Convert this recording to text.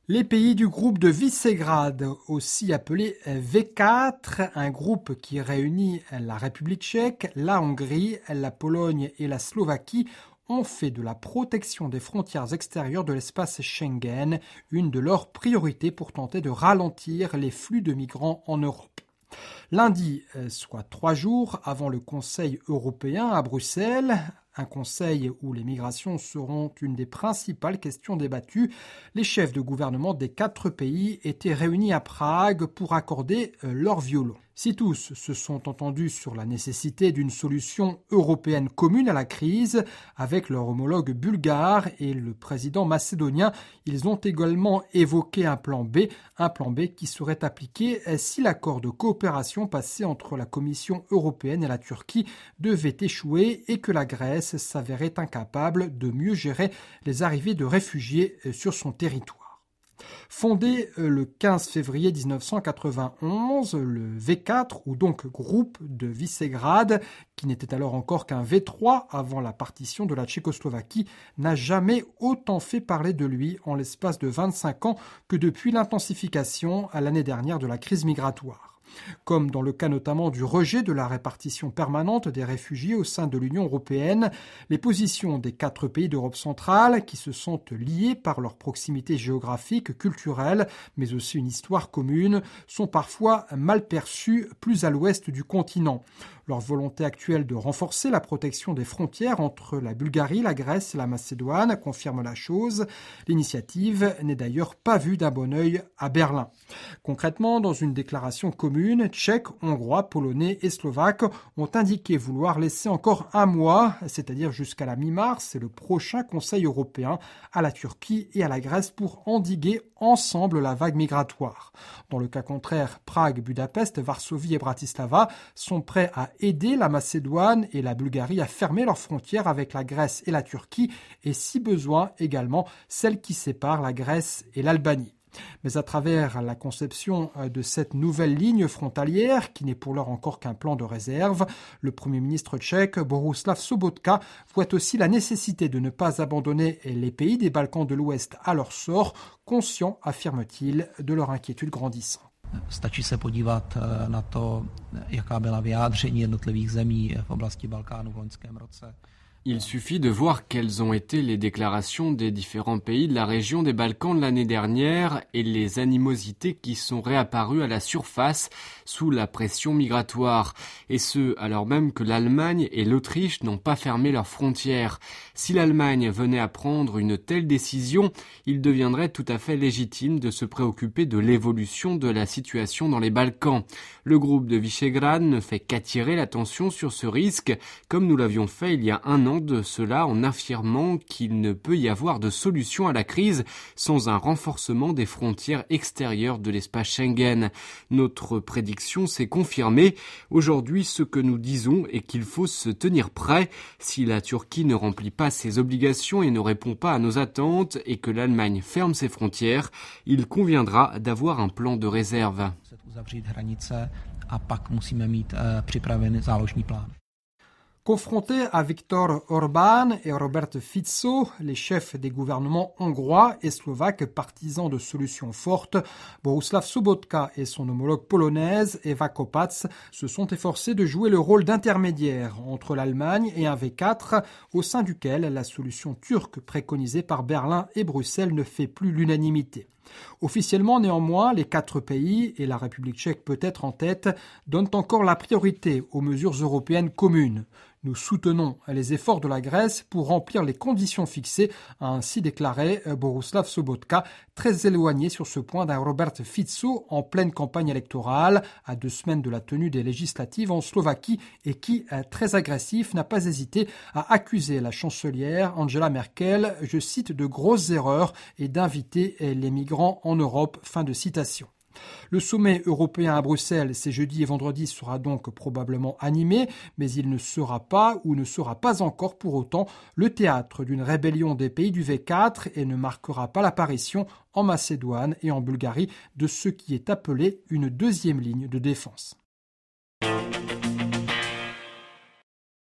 Les pays du groupe de Visegrad, aussi appelé V4, un groupe qui réunit la République tchèque, la Hongrie, la Pologne et la Slovaquie, ont fait de la protection des frontières extérieures de l'espace Schengen une de leurs priorités pour tenter de ralentir les flux de migrants en Europe. Lundi, soit 3 jours avant le Conseil européen à Bruxelles, un conseil où les migrations seront une des principales questions débattues, les chefs de gouvernement des 4 pays étaient réunis à Prague pour accorder leur violon. Si tous se sont entendus sur la nécessité d'une solution européenne commune à la crise, avec leur homologue bulgare et le président macédonien, ils ont également évoqué un plan B qui serait appliqué si l'accord de coopération passé entre la Commission européenne et la Turquie devait échouer et que la Grèce s'avérait incapable de mieux gérer les arrivées de réfugiés sur son territoire. Fondé le 15 février 1991, le V4, ou donc groupe de Visegrad, qui n'était alors encore qu'un V3 avant la partition de la Tchécoslovaquie, n'a jamais autant fait parler de lui en l'espace de 25 ans que depuis l'intensification à l'année dernière de la crise migratoire. Comme dans le cas notamment du rejet de la répartition permanente des réfugiés au sein de l'Union européenne, les positions des 4 pays d'Europe centrale, qui se sentent liés par leur proximité géographique, culturelle, mais aussi une histoire commune, sont parfois mal perçues plus à l'ouest du continent. Leur volonté actuelle de renforcer la protection des frontières entre la Bulgarie, la Grèce et la Macédoine confirme la chose. L'initiative n'est d'ailleurs pas vue d'un bon œil à Berlin. Concrètement, dans une déclaration commune, Tchèques, Hongrois, Polonais et Slovaques ont indiqué vouloir laisser encore un mois, c'est-à-dire jusqu'à la mi-mars et le prochain Conseil européen, à la Turquie et à la Grèce pour endiguer ensemble la vague migratoire. Dans le cas contraire, Prague, Budapest, Varsovie et Bratislava sont prêts à aider la Macédoine et la Bulgarie à fermer leurs frontières avec la Grèce et la Turquie et, si besoin, également celle qui sépare la Grèce et l'Albanie. Mais à travers la conception de cette nouvelle ligne frontalière, qui n'est pour l'heure encore qu'un plan de réserve, le Premier ministre tchèque Bohuslav Sobotka voit aussi la nécessité de ne pas abandonner les pays des Balkans de l'Ouest à leur sort, conscient, affirme-t-il, de leur inquiétude grandissante. Stačí se podívat na to, jaká byla vyjádření jednotlivých zemí v oblasti Balkánu v loňském roce. Il suffit de voir quelles ont été les déclarations des différents pays de la région des Balkans de l'année dernière et les animosités qui sont réapparues à la surface sous la pression migratoire. Et ce, alors même que l'Allemagne et l'Autriche n'ont pas fermé leurs frontières. Si l'Allemagne venait à prendre une telle décision, il deviendrait tout à fait légitime de se préoccuper de l'évolution de la situation dans les Balkans. Le groupe de Visegrad ne fait qu'attirer l'attention sur ce risque, comme nous l'avions fait il y a un an de cela en affirmant qu'il ne peut y avoir de solution à la crise sans un renforcement des frontières extérieures de l'espace Schengen. Notre prédiction s'est confirmée. Aujourd'hui, ce que nous disons est qu'il faut se tenir prêt. Si la Turquie ne remplit pas ses obligations et ne répond pas à nos attentes et que l'Allemagne ferme ses frontières, il conviendra d'avoir un plan de réserve. Confrontés à Viktor Orbán et Robert Fico, les chefs des gouvernements hongrois et slovaques partisans de solutions fortes, Bohuslav Sobotka et son homologue polonaise Eva Kopacz se sont efforcés de jouer le rôle d'intermédiaire entre l'Allemagne et un V4 au sein duquel la solution turque préconisée par Berlin et Bruxelles ne fait plus l'unanimité. Officiellement, néanmoins, les 4 pays, et la République tchèque peut-être en tête, donnent encore la priorité aux mesures européennes communes. Nous soutenons les efforts de la Grèce pour remplir les conditions fixées, a ainsi déclaré Bohuslav Sobotka, très éloigné sur ce point d'un Robert Fico en pleine campagne électorale, à 2 semaines de la tenue des législatives en Slovaquie, et qui, très agressif, n'a pas hésité à accuser la chancelière Angela Merkel, je cite, de grosses erreurs et d'inviter les migrants en Europe. Fin de citation. Le sommet européen à Bruxelles, ces jeudi et vendredi, sera donc probablement animé, mais il ne sera pas ou ne sera pas encore pour autant le théâtre d'une rébellion des pays du V4 et ne marquera pas l'apparition en Macédoine et en Bulgarie de ce qui est appelé une deuxième ligne de défense.